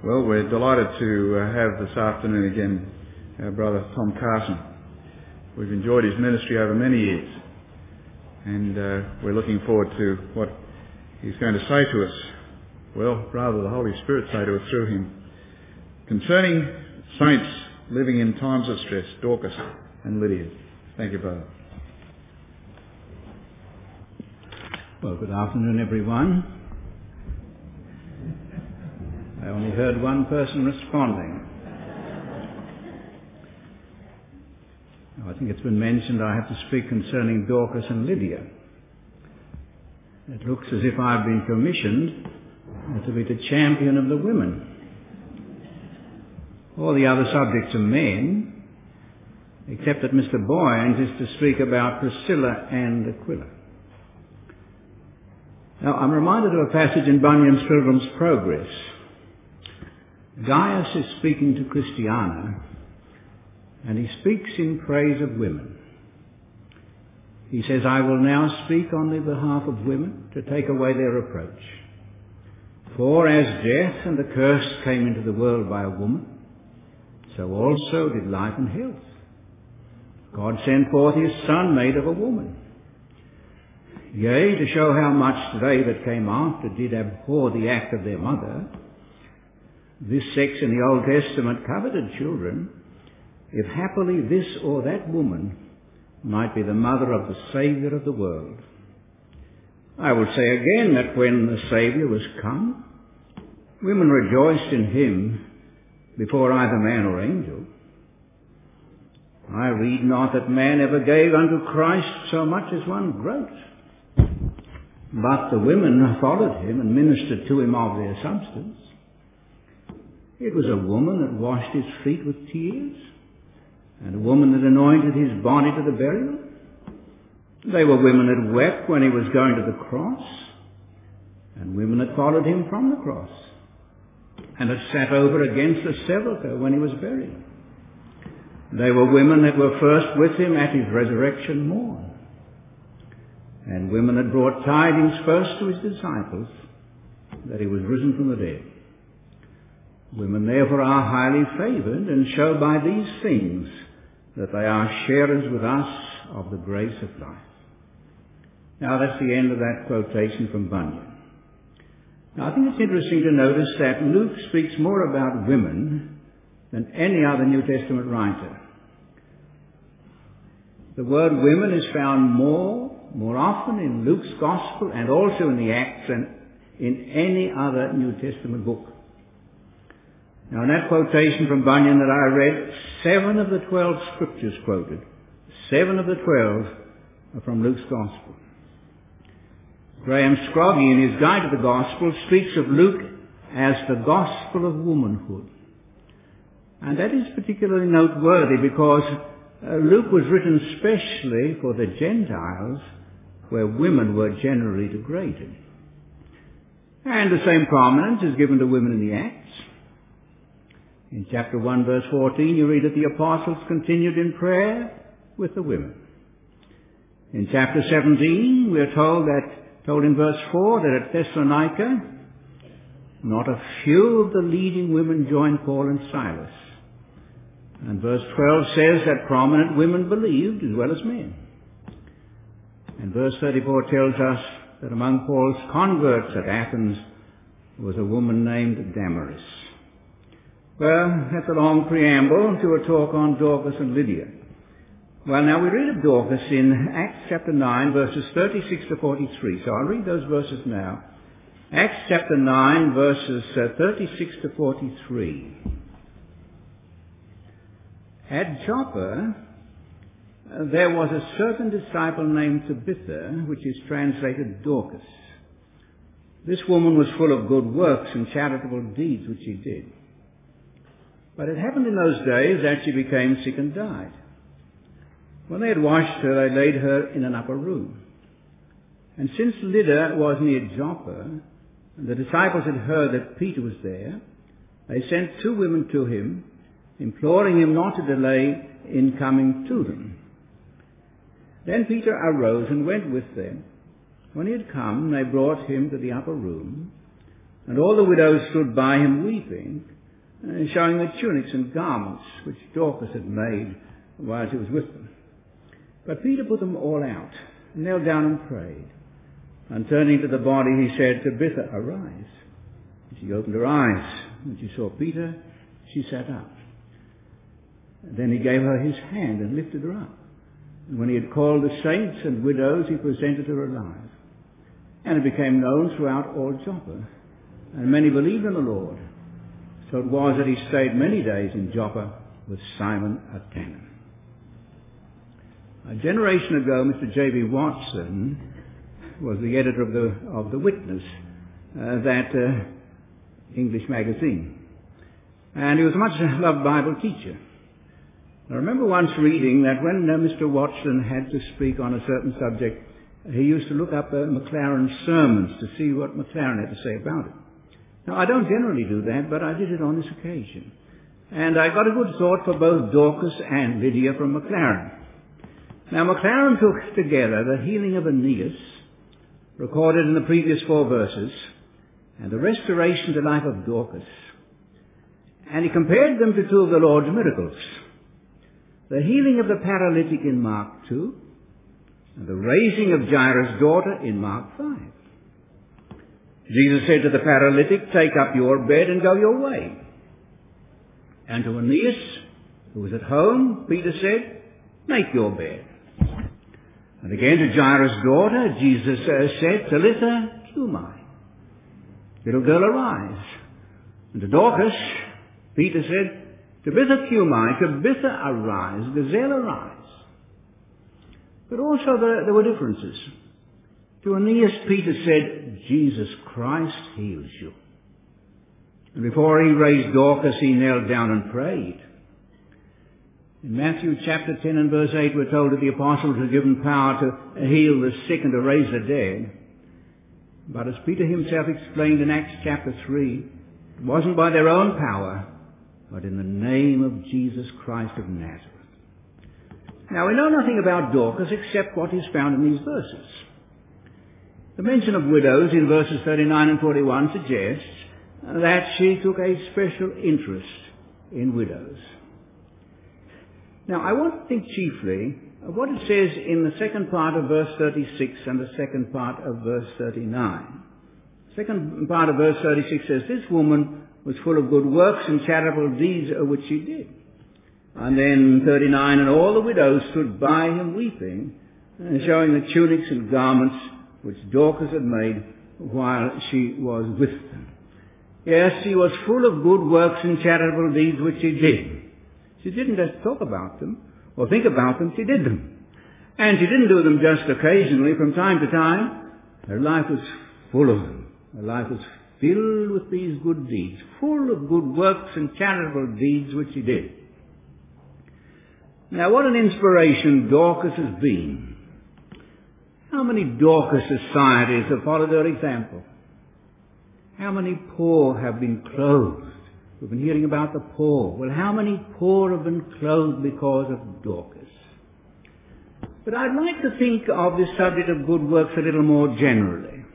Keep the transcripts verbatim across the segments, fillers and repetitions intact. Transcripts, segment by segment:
Well, we're delighted to uh, have this afternoon again our brother Tom Carson. We've enjoyed his ministry over many years, and uh, we're looking forward to what he's going to say to us. Well, rather the Holy Spirit say to us through him. Concerning saints living in times of stress, Dorcas and Lydia. Thank you, brother. Well, good afternoon, everyone. I only heard one person responding. I think it's been mentioned I have to speak concerning Dorcas and Lydia. It looks as if I've been commissioned to be the champion of the women. All the other subjects are men, except that Mister Boynes is to speak about Priscilla and Aquila. Now, I'm reminded of a passage in Bunyan's Pilgrim's Progress. Gaius is speaking to Christiana, and he speaks in praise of women. He says, I will now speak on the behalf of women to take away their reproach. For as death and the curse came into the world by a woman, so also did life and health. God sent forth his Son made of a woman. Yea, to show how much they that came after did abhor the act of their mother, this sex in the Old Testament coveted children, if happily this or that woman might be the mother of the Saviour of the world. I will say again that when the Saviour was come, women rejoiced in him before either man or angel. I read not that man ever gave unto Christ so much as one groat, but the women followed him and ministered to him of their substance. It was a woman that washed his feet with tears, and a woman that anointed his body to the burial. They were women that wept when he was going to the cross, and women that followed him from the cross, and that sat over against the sepulchre when he was buried. They were women that were first with him at his resurrection morn, and women that brought tidings first to his disciples that he was risen from the dead. Women therefore are highly favoured, and show by these things that they are sharers with us of the grace of life. Now that's the end of that quotation from Bunyan. Now I think it's interesting to notice that Luke speaks more about women than any other New Testament writer. The word women is found more, more often in Luke's Gospel and also in the Acts than in any other New Testament book. Now in that quotation from Bunyan that I read, seven of the twelve scriptures quoted, seven of the twelve are from Luke's Gospel. Graham Scroggie in his Guide to the Gospel speaks of Luke as the Gospel of womanhood. And that is particularly noteworthy because uh, Luke was written specially for the Gentiles where women were generally degraded. And the same prominence is given to women in the Acts. In chapter one, verse fourteen, you read that the apostles continued in prayer with the women. In chapter seventeen, we are told that, told in verse four, that at Thessalonica, not a few of the leading women joined Paul and Silas. And verse twelve says that prominent women believed as well as men. And verse thirty-four tells us that among Paul's converts at Athens was a woman named Damaris. Well, that's a long preamble to a talk on Dorcas and Lydia. Well, now we read of Dorcas in Acts chapter nine, verses thirty-six to forty-three. So I'll read those verses now. Acts chapter nine, verses uh, thirty-six to forty-three. At Joppa, uh, there was a certain disciple named Tabitha, which is translated Dorcas. This woman was full of good works and charitable deeds which she did. But it happened in those days that she became sick and died. When they had washed her, they laid her in an upper room. And since Lydda was near Joppa, and the disciples had heard that Peter was there, they sent two women to him, imploring him not to delay in coming to them. Then Peter arose and went with them. When he had come, they brought him to the upper room, And all the widows stood by him weeping, uh, showing the tunics and garments which Dorcas had made while she was with them. But Peter put them all out, and knelt down and prayed. And turning to the body, he said, Tabitha, arise. And she opened her eyes. When she saw Peter, she sat up. And then he gave her his hand and lifted her up. And when he had called the saints and widows, he presented her alive. And it became known throughout all Joppa. And many believed in the Lord. So it was that he stayed many days in Joppa with Simon a tanner. A generation ago, Mister J B Watson was the editor of the of the Witness, uh, that uh, English magazine. And he was a much loved Bible teacher. I remember once reading that when uh, Mister Watson had to speak on a certain subject, he used to look up uh, Maclaren's sermons to see what Maclaren had to say about it. Now, I don't generally do that, but I did it on this occasion. And I got a good thought for both Dorcas and Lydia from Maclaren. Now, Maclaren took together the healing of Aeneas, recorded in the previous four verses, and the restoration to life of Dorcas. And he compared them to two of the Lord's miracles. The healing of the paralytic in Mark two, and the raising of Jairus' daughter in Mark five. Jesus said to the paralytic, take up your bed and go your way. And to Aeneas, who was at home, Peter said, make your bed. And again to Jairus' daughter, Jesus uh, said, Talitha cumi, little girl, arise. And to Dorcas, Peter said, Tabitha cumi, Tabitha arise, gazelle arise. But also there, there were differences. To Aeneas, Peter said, Jesus Christ heals you. And before he raised Dorcas, he knelt down and prayed. In Matthew chapter ten and verse eight, we're told that the apostles were given power to heal the sick and to raise the dead. But as Peter himself explained in Acts chapter three, it wasn't by their own power, but in the name of Jesus Christ of Nazareth. Now, we know nothing about Dorcas except what is found in these verses. The mention of widows in verses thirty-nine and forty-one suggests that she took a special interest in widows. Now, I want to think chiefly of what it says in the second part of verse thirty-six and the second part of verse thirty-nine. The second part of verse thirty-six says, this woman was full of good works and charitable deeds which she did. And then thirty-nine, and all the widows stood by him weeping, and showing the tunics and garments which Dorcas had made while she was with them. Yes, she was full of good works and charitable deeds which she did. She didn't just talk about them or think about them, she did them. And she didn't do them just occasionally. From time to time, her life was full of them. Her life was filled with these good deeds, full of good works and charitable deeds which she did. Now, what an inspiration Dorcas has been. How many Dorcas societies have followed her example? How many poor have been clothed? We've been hearing about the poor. Well, how many poor have been clothed because of Dorcas? But I'd like to think of this subject of good works a little more generally.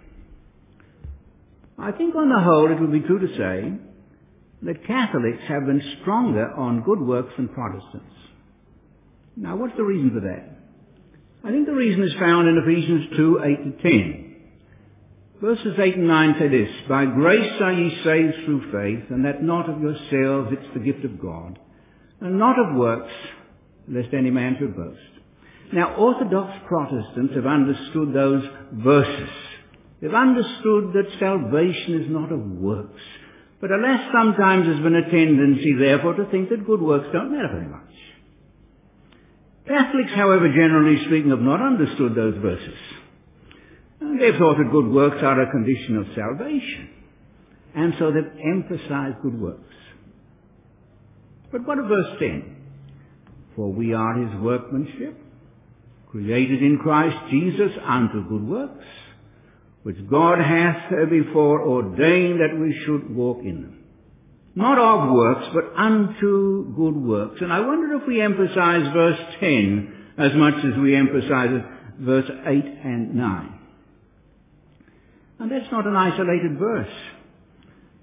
I think on the whole it would be true to say that Catholics have been stronger on good works than Protestants. Now, what's the reason for that? I think the reason is found in Ephesians two, eight to ten. Verses eight and nine say this, by grace are ye saved through faith, and that not of yourselves, it's the gift of God, and not of works, lest any man should boast. Now, Orthodox Protestants have understood those verses. They've understood that salvation is not of works. But alas, sometimes there's been a tendency, therefore, to think that good works don't matter very much. Catholics, however, generally speaking, have not understood those verses. And they've thought that good works are a condition of salvation. And so they've emphasized good works. But what of verse ten? For we are his workmanship, created in Christ Jesus unto good works, which God hath before ordained that we should walk in them. Not of works, but unto good works. And I wonder if we emphasize verse ten as much as we emphasize verse eight and nine. And that's not an isolated verse.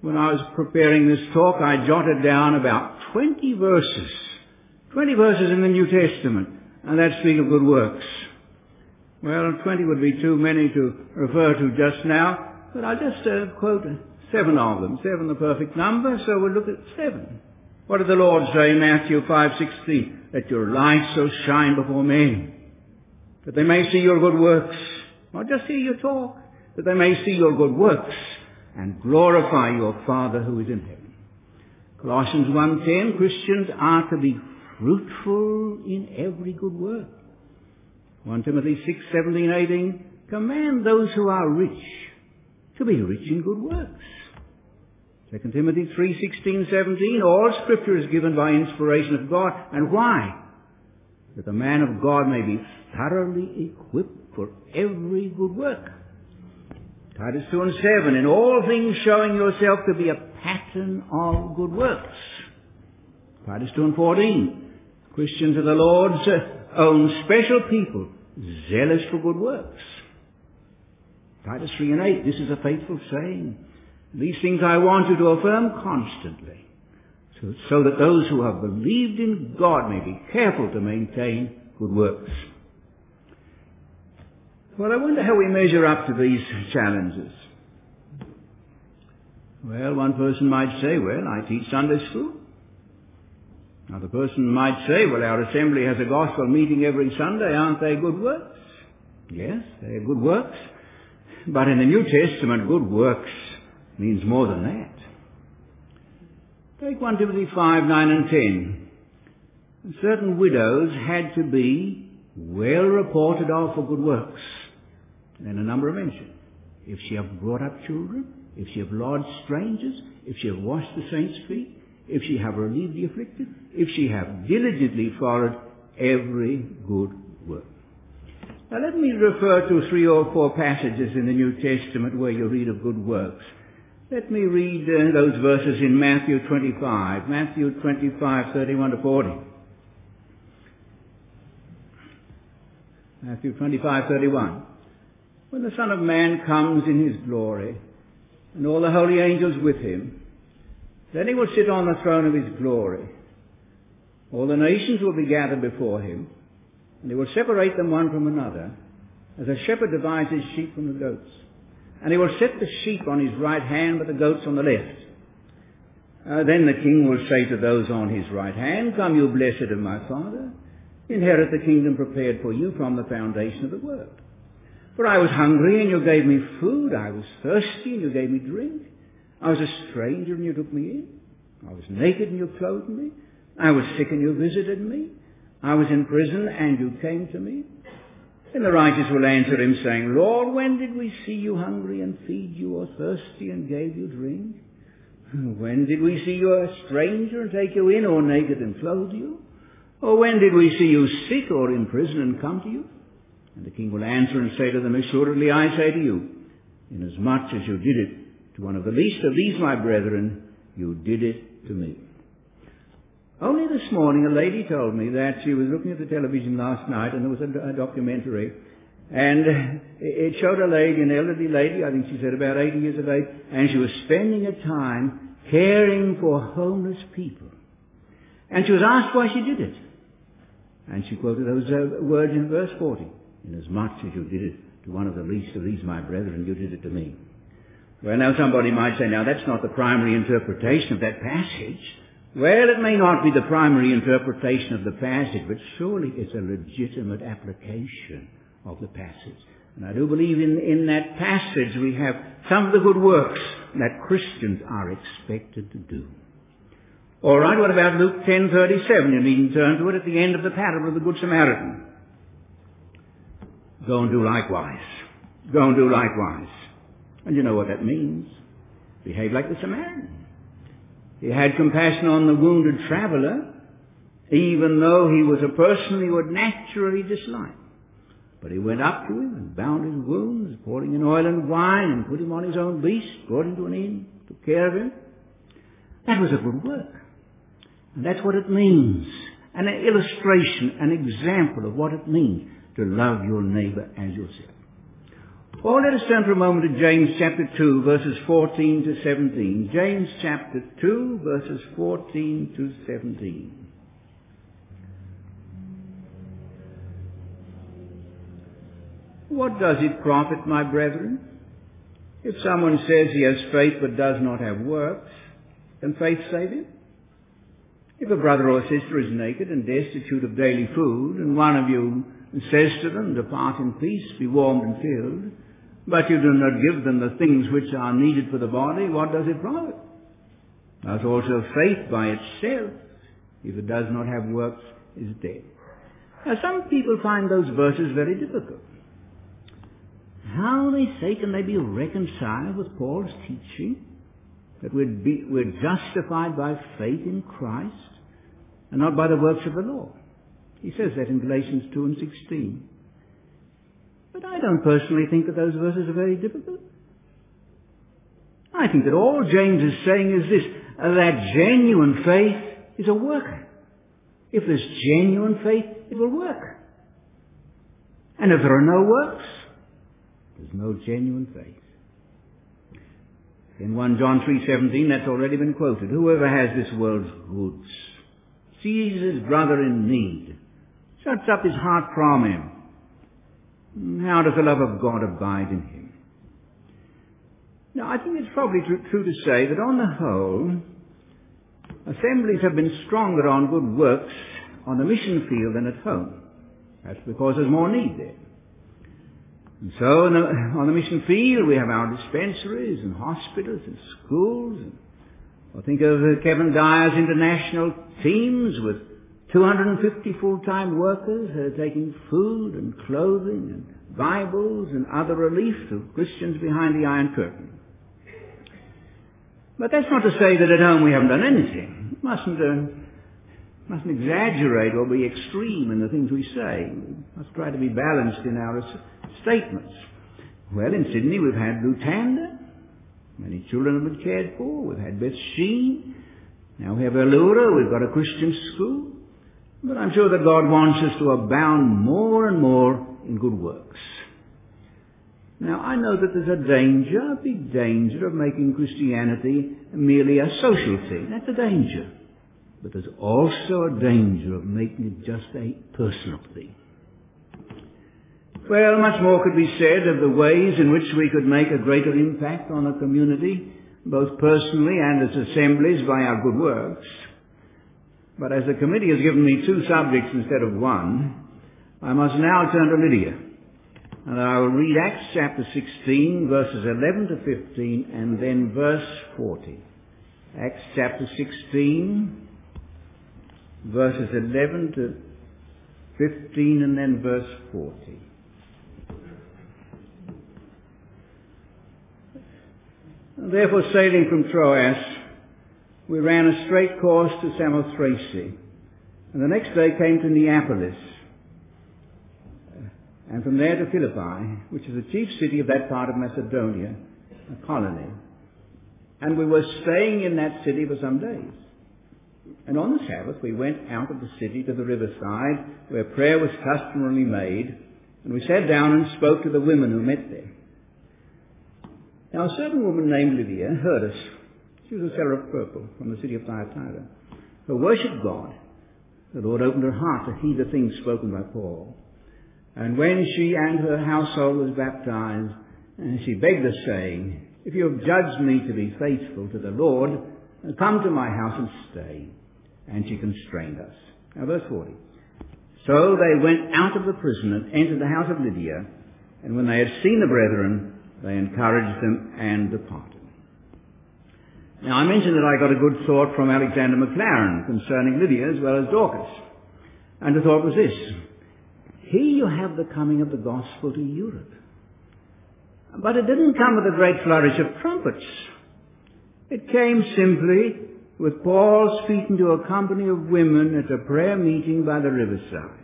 When I was preparing this talk, I jotted down about twenty verses. twenty verses in the New Testament, and that speak of good works. Well, twenty would be too many to refer to just now, but I'll just uh, quote seven of them. Seven, the perfect number, so we'll look at seven. What did the Lord say in Matthew five sixteen? Let your light so shine before men, that they may see your good works. Not just hear you talk, that they may see your good works and glorify your Father who is in heaven. Colossians one ten, Christians are to be fruitful in every good work. First Timothy six seventeen eighteen, command those who are rich to be rich in good works. Second Timothy three sixteen seventeen, all Scripture is given by inspiration of God. And why? That the man of God may be thoroughly equipped for every good work. Titus two and seven, in all things showing yourself to be a pattern of good works. Titus two and fourteen, Christians are the Lord's own special people, zealous for good works. Titus three and eight, this is a faithful saying. These things I want you to affirm constantly, so, so that those who have believed in God may be careful to maintain good works. Well, I wonder how we measure up to these challenges. Well, one person might say, well, I teach Sunday school. Another person might say, well, our assembly has a gospel meeting every Sunday. Aren't they good works? Yes, they are good works. But in the New Testament, good works means more than that. Take First Timothy five, nine and ten. Certain widows had to be well reported of for good works. And a number are mentioned. If she have brought up children, if she have lodged strangers, if she have washed the saints' feet, if she have relieved the afflicted, if she have diligently followed every good work. Now let me refer to three or four passages in the New Testament where you read of good works. Let me read uh, those verses in Matthew twenty-five. Matthew twenty-five, thirty-one to forty. Matthew twenty-five, thirty-one. When the Son of Man comes in his glory, and all the holy angels with him, then he will sit on the throne of his glory. All the nations will be gathered before him, and he will separate them one from another, as a shepherd divides his sheep from the goats. And he will set the sheep on his right hand, but the goats on the left. Uh, then the king will say to those on his right hand, come, you blessed of my Father, inherit the kingdom prepared for you from the foundation of the world. For I was hungry, and you gave me food. I was thirsty, and you gave me drink. I was a stranger, and you took me in. I was naked, and you clothed me. I was sick, and you visited me. I was in prison, and you came to me. Then the righteous will answer him, saying, Lord, when did we see you hungry and feed you, or thirsty and gave you drink? When did we see you a stranger and take you in, or naked and clothe you? Or when did we see you sick or in prison and come to you? And the king will answer and say to them, assuredly I say to you, inasmuch as you did it to one of the least of these my brethren, you did it to me. Only this morning a lady told me that she was looking at the television last night, and there was a, a documentary, and it showed a lady, an elderly lady, I think she said about eighty years of age, and she was spending her time caring for homeless people. And she was asked why she did it. And she quoted those uh, words in verse forty. Inasmuch as you did it to one of the least of these my brethren, you did it to me. Well, now somebody might say, now that's not the primary interpretation of that passage. Well, it may not be the primary interpretation of the passage, but surely it's a legitimate application of the passage. And I do believe in, in that passage we have some of the good works that Christians are expected to do. All right, what about Luke ten thirty-seven? You needn't turn to it, at the end of the parable of the Good Samaritan. Go and do likewise. Go and do likewise. And you know what that means. Behave like the Samaritan. He had compassion on the wounded traveler, even though he was a person he would naturally dislike. But he went up to him and bound his wounds, pouring in oil and wine, and put him on his own beast, brought him to an inn, took care of him. That was a good work. And that's what it means. An illustration, an example of what it means to love your neighbor as yourself. Or let us turn for a moment to James chapter two, verses fourteen to seventeen. James chapter two, verses fourteen to seventeen. What does it profit, my brethren, if someone says he has faith but does not have works? Can faith save him? If a brother or sister is naked and destitute of daily food, and one of you says to them, depart in peace, be warmed and filled, but you do not give them the things which are needed for the body, what does it profit? Thus also faith by itself, if it does not have works, is dead. Now some people find those verses very difficult. How, they say, can they be reconciled with Paul's teaching that we're, be, we're justified by faith in Christ and not by the works of the law? He says that in Galatians two and sixteen. But I don't personally think that those verses are very difficult. I think that all James is saying is this, that genuine faith is a work. If there's genuine faith, it will work. And if there are no works, there's no genuine faith. In First John three seventeen, that's already been quoted. Whoever has this world's goods, sees his brother in need, shuts up his heart from him. How does the love of God abide in him? Now, I think it's probably true, true to say that on the whole, assemblies have been stronger on good works on the mission field than at home. That's because there's more need there. And so the, on the mission field we have our dispensaries and hospitals and schools. And, I think of uh, Kevin Dyer's international teams with two hundred fifty full-time workers who are taking food and clothing and Bibles and other relief to Christians behind the Iron Curtain. But that's not to say that at home we haven't done anything. We mustn't, uh, mustn't exaggerate or be extreme in the things we say. We must try to be balanced in our statements. Well, in Sydney we've had Lutanda. Many children have been cared for. We've had Beth Sheen. Now we have Allura. We've got a Christian school. But I'm sure that God wants us to abound more and more in good works. Now I know that there's a danger, a big danger of making Christianity merely a social thing. That's a danger. But there's also a danger of making it just a personal thing. Well, much more could be said of the ways in which we could make a greater impact on a community, both personally and as assemblies by our good works. But as the committee has given me two subjects instead of one, I must now turn to Lydia. And I will read Acts chapter sixteen, verses eleven to fifteen, and then verse forty. Acts chapter sixteen, verses eleven to fifteen, and then verse forty. Therefore, sailing from Troas, we ran a straight course to Samothrace, and the next day came to Neapolis, and from there to Philippi, which is the chief city of that part of Macedonia, a colony. And we were staying in that city for some days. And on the Sabbath we went out of the city to the riverside, where prayer was customarily made, and we sat down and spoke to the women who met there. Now a certain woman named Lydia heard us. She was a seller of purple from the city of Thyatira, who worshipped God. The Lord opened her heart to heed the things spoken by Paul. And when she and her household was baptized, and she begged us, saying, if you have judged me to be faithful to the Lord, come to my house and stay. And she constrained us. Now verse forty. So they went out of the prison and entered the house of Lydia, and when they had seen the brethren, they encouraged them and departed. Now I mentioned that I got a good thought from Alexander McLaren concerning Lydia as well as Dorcas. And the thought was this: here you have the coming of the gospel to Europe. But it didn't come with a great flourish of trumpets. It came simply with Paul speaking to a company of women at a prayer meeting by the riverside.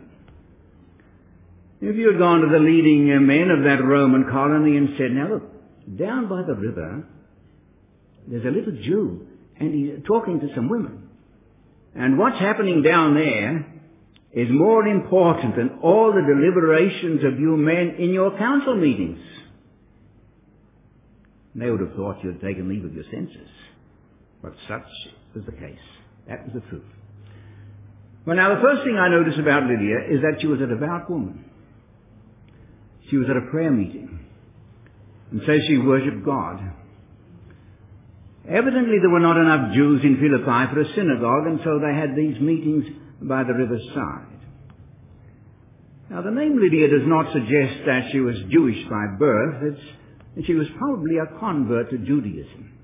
If you had gone to the leading men of that Roman colony and said, now look, down by the river, there's a little Jew, and he's talking to some women. And what's happening down there is more important than all the deliberations of you men in your council meetings. They would have thought you had taken leave of your senses. But such was the case. That was the truth. Well, now, the first thing I notice about Lydia is that she was a devout woman. She was at a prayer meeting, and says she worshipped God. Evidently, there were not enough Jews in Philippi for a synagogue, and so they had these meetings by the river's side. Now, the name Lydia does not suggest that she was Jewish by birth. It's that she was probably a convert to Judaism.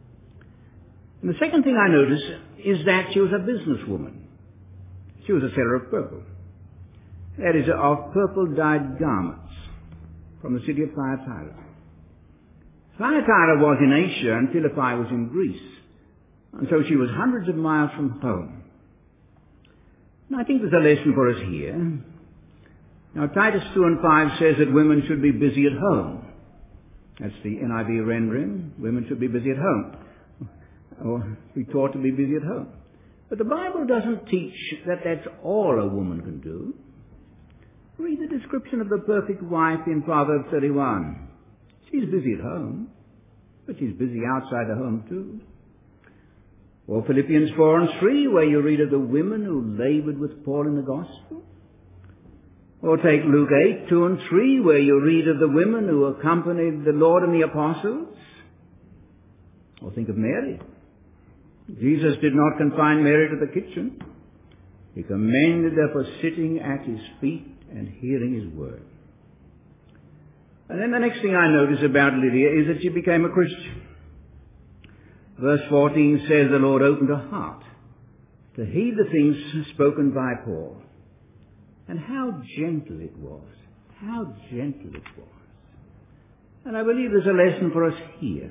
And the second thing I notice is that she was a businesswoman. She was a seller of purple. That is, of purple-dyed garments from the city of Thyatira. Thyatira was in Asia and Philippi was in Greece. And so she was hundreds of miles from home. And I think there's a lesson for us here. Now, Titus two and five says that women should be busy at home. That's the N I V rendering. Women should be busy at home. Or be taught to be busy at home. But the Bible doesn't teach that that's all a woman can do. Read the description of the perfect wife in Proverbs thirty-one. She's busy at home, but she's busy outside the home too. Or Philippians four and three, where you read of the women who labored with Paul in the gospel. Or take Luke eight, two and three, where you read of the women who accompanied the Lord and the apostles. Or think of Mary. Jesus did not confine Mary to the kitchen. He commended her for sitting at his feet and hearing his word. And then the next thing I notice about Lydia is that she became a Christian. Verse fourteen says the Lord opened her heart to heed the things spoken by Paul. And how gentle it was. How gentle it was. And I believe there's a lesson for us here.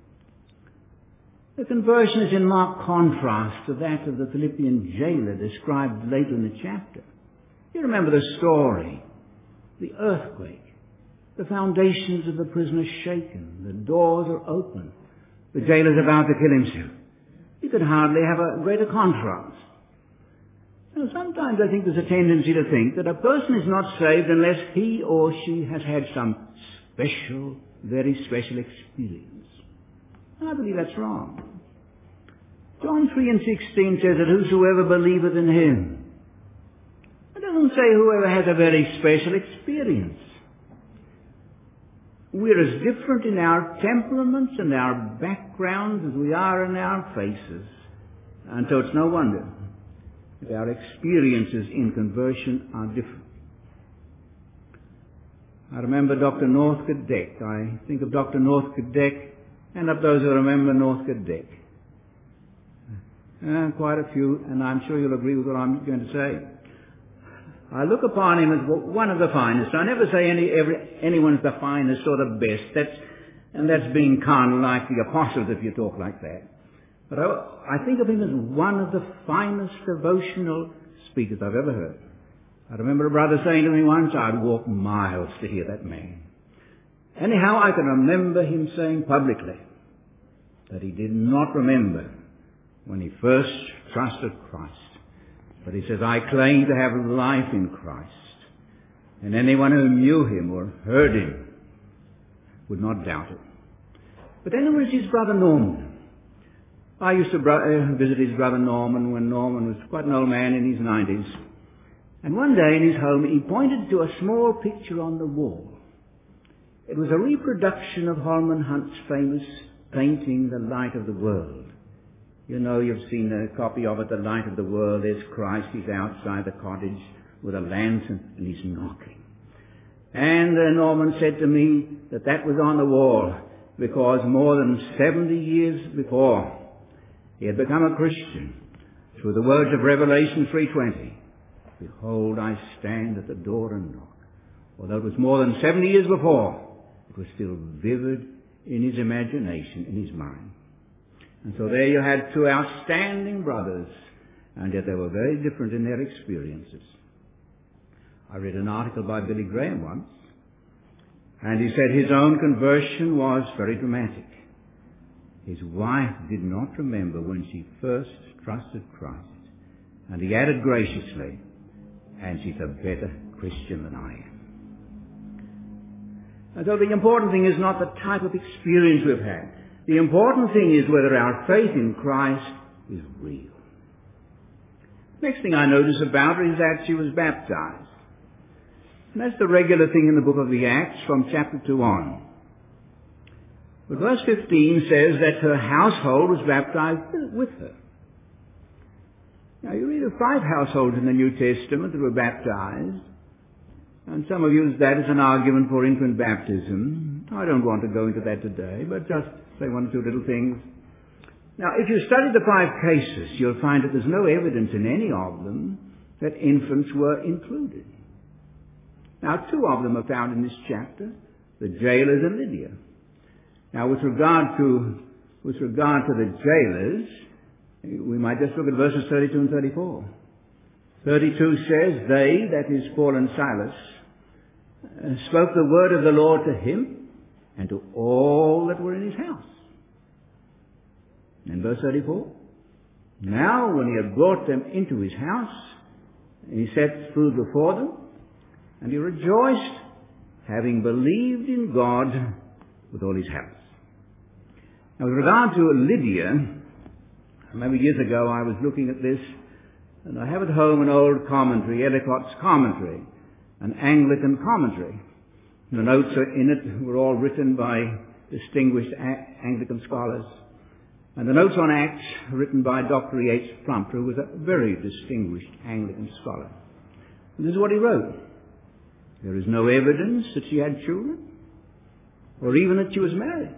The conversion is in marked contrast to that of the Philippian jailer described later in the chapter. You remember the story. The earthquake. The foundations of the prison are shaken. The doors are open. The jailer's about to kill himself. You could hardly have a greater contrast. Now, sometimes I think there's a tendency to think that a person is not saved unless he or she has had some special, very special experience. I believe that's wrong. John three and sixteen says that whosoever believeth in him. It doesn't say whoever has a very special experience. We're as different in our temperaments and our backgrounds as we are in our faces. And so it's no wonder that our experiences in conversion are different. I remember Doctor Northcote Dick. I think of Doctor Northcote Dick. And of those who remember Northcote Dick. Uh, quite a few, and I'm sure you'll agree with what I'm going to say. I look upon him as one of the finest. I never say any every, anyone's the finest or the best. That's, and that's being carnal like the apostles if you talk like that. But I, I think of him as one of the finest devotional speakers I've ever heard. I remember a brother saying to me once, I'd walk miles to hear that man. Anyhow, I can remember him saying publicly that he did not remember when he first trusted Christ. But he says, I claim to have life in Christ. And anyone who knew him or heard him would not doubt it. But then there was his brother Norman. I used to bro- uh, visit his brother Norman when Norman was quite an old man in his nineties. And one day in his home he pointed to a small picture on the wall. It was a reproduction of Holman Hunt's famous painting, The Light of the World. You know, you've seen a copy of it, The Light of the World. There's Christ. He's outside the cottage with a lantern and he's knocking. And uh, Norman said to me that that was on the wall because more than seventy years before he had become a Christian through the words of Revelation three twenty. Behold, I stand at the door and knock. Although it was more than seventy years before, it was still vivid in his imagination, in his mind. And so there you had two outstanding brothers, and yet they were very different in their experiences. I read an article by Billy Graham once, and he said his own conversion was very dramatic. His wife did not remember when she first trusted Christ, and he added graciously, and she's a better Christian than I am. And so the important thing is not the type of experience we've had. The important thing is whether our faith in Christ is real. Next thing I notice about her is that she was baptized. And that's the regular thing in the book of the Acts from chapter two on. But verse fifteen says that her household was baptized with her. Now you read of five households in the New Testament that were baptized. And some have used that as an argument for infant baptism. I don't want to go into that today, but just say one or two little things. Now, if you study the five cases, you'll find that there's no evidence in any of them that infants were included. Now, two of them are found in this chapter, the jailers and Lydia. Now, with regard to, with regard to the jailers, we might just look at verses thirty-two and thirty-four. thirty-two says, they, that is Paul and Silas, uh, spoke the word of the Lord to him and to all that were in his house. And verse thirty-four, now when he had brought them into his house, he set food before them, and he rejoiced, having believed in God with all his house. Now with regard to Lydia, I remember years ago I was looking at this, and I have at home an old commentary, Ellicott's commentary, an Anglican commentary. The notes in it were all written by distinguished Anglican scholars. And the notes on Acts written by Doctor E H Plumper, who was a very distinguished Anglican scholar. And this is what he wrote. There is no evidence that she had children, or even that she was married.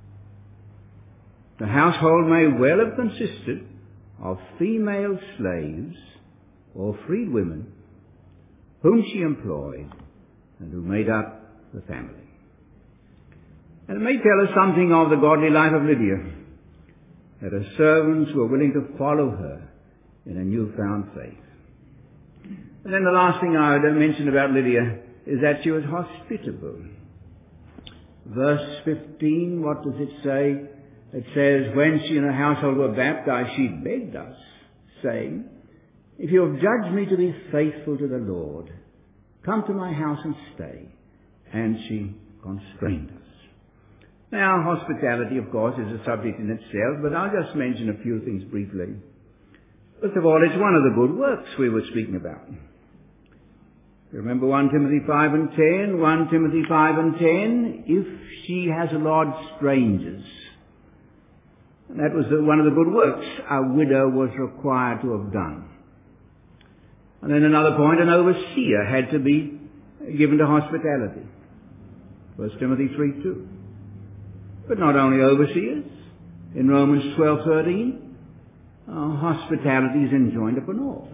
The household may well have consisted of female slaves or freed women whom she employed and who made up the family. And it may tell us something of the godly life of Lydia, that her servants were willing to follow her in a newfound faith. And then the last thing I would mention about Lydia is that she was hospitable. Verse fifteen, what does it say? It says, when she and her household were baptized, she begged us, saying, if you have judged me to be faithful to the Lord, come to my house and stay. And she constrained us. Now, hospitality, of course, is a subject in itself, but I'll just mention a few things briefly. First of all, it's one of the good works we were speaking about. You remember First Timothy five and ten? First Timothy five and ten, if she has lodged strangers. And that was the, one of the good works a widow was required to have done. And then another point, an overseer had to be given to hospitality. First Timothy three two. But not only overseers. In Romans twelve thirteen, uh, hospitality is enjoined upon all.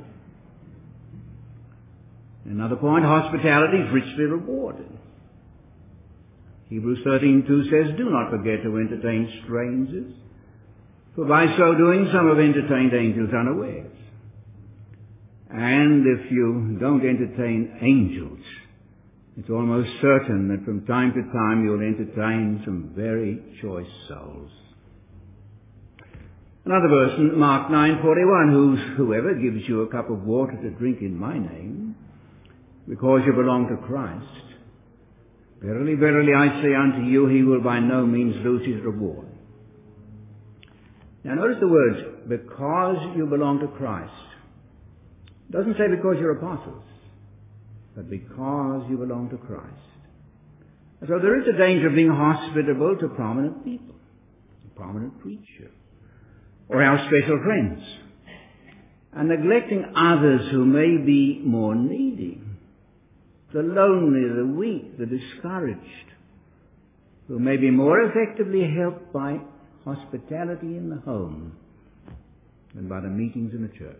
Another point, hospitality is richly rewarded. Hebrews thirteen two says, do not forget to entertain strangers, for by so doing some have entertained angels unawares. And if you don't entertain angels, it's almost certain that from time to time you'll entertain some very choice souls. Another verse, Mark nine forty-one, who's, whoever gives you a cup of water to drink in my name, because you belong to Christ, verily, verily, I say unto you, he will by no means lose his reward. Now notice the words, because you belong to Christ. It doesn't say because you're apostles, but because you belong to Christ. And so there is a danger of being hospitable to prominent people, a prominent preacher, or our special friends, and neglecting others who may be more needy, the lonely, the weak, the discouraged, who may be more effectively helped by hospitality in the home than by the meetings in the church.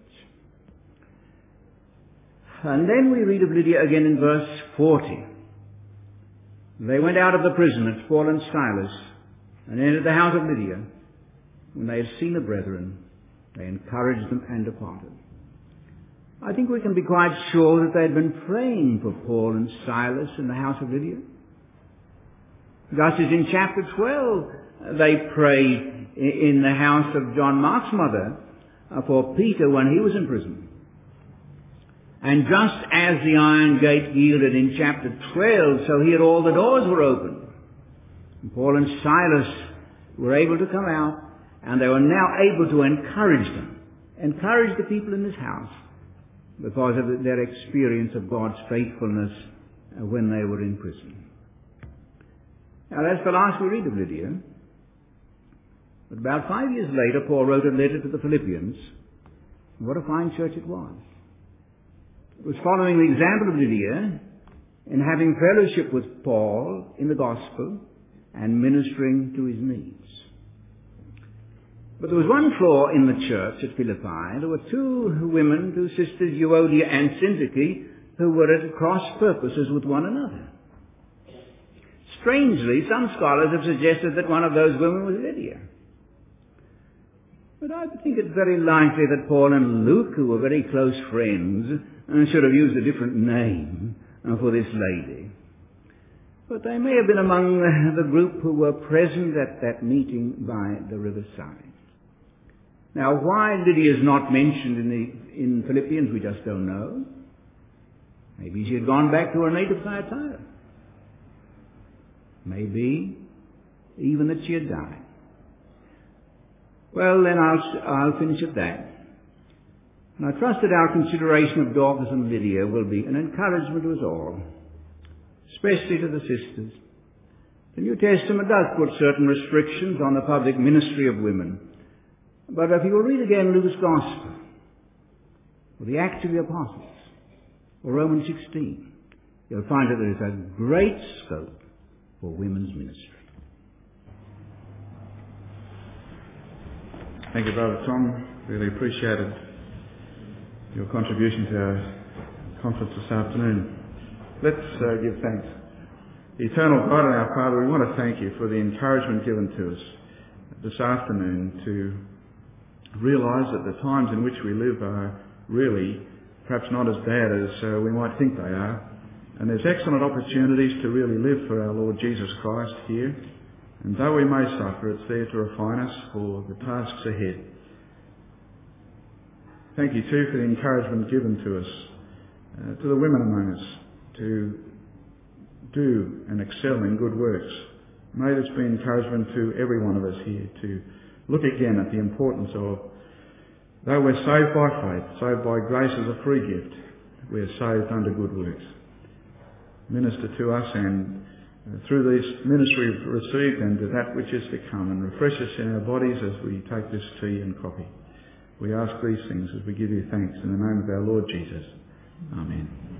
And then we read of Lydia again in verse forty. They went out of the prison at Paul and Silas and entered the house of Lydia. When they had seen the brethren, they encouraged them and departed. I think we can be quite sure that they had been praying for Paul and Silas in the house of Lydia. Just as in chapter twelve, they prayed in the house of John Mark's mother for Peter when he was in prison. And just as the iron gate yielded in chapter twelve, so here all the doors were opened. And Paul and Silas were able to come out, and they were now able to encourage them, encourage the people in this house, because of their experience of God's faithfulness when they were in prison. Now that's the last we read of Lydia. But about five years later, Paul wrote a letter to the Philippians. What a fine church it was. It was following the example of Lydia in having fellowship with Paul in the gospel and ministering to his needs. But there was one flaw in the church at Philippi. There were two women, two sisters, Euodia and Syntyche, who were at cross purposes with one another. Strangely, some scholars have suggested that one of those women was Lydia. But I think it's very likely that Paul and Luke, who were very close friends, should have used a different name for this lady. But they may have been among the group who were present at that meeting by the riverside. Now, why Lydia is not mentioned in, the, in Philippians, we just don't know. Maybe she had gone back to her native Thyatira. Maybe even that she had died. Well, then I'll, I'll finish at that. And I trust that our consideration of Dorcas and Lydia will be an encouragement to us all, especially to the sisters. The New Testament does put certain restrictions on the public ministry of women. But if you will read again Luke's Gospel, or the Acts of the Apostles, or Romans sixteen, you'll find that there is a great scope for women's ministry. Thank you, Brother Tom. Really appreciated your contribution to our conference this afternoon. Let's uh, give thanks. Eternal God and our Father, we want to thank you for the encouragement given to us this afternoon to realise that the times in which we live are really perhaps not as bad as uh, we might think they are. And there's excellent opportunities to really live for our Lord Jesus Christ here. And though we may suffer, it's there to refine us for the tasks ahead. Thank you too for the encouragement given to us, uh, to the women among us, to do and excel in good works. May this be encouragement to every one of us here to look again at the importance of, though we're saved by faith, saved by grace as a free gift, we're saved under good works. Minister to us and uh, through this ministry we've received and to that which is to come, and refresh us in our bodies as we take this tea and coffee. We ask these things as we give you thanks in the name of our Lord Jesus. Amen.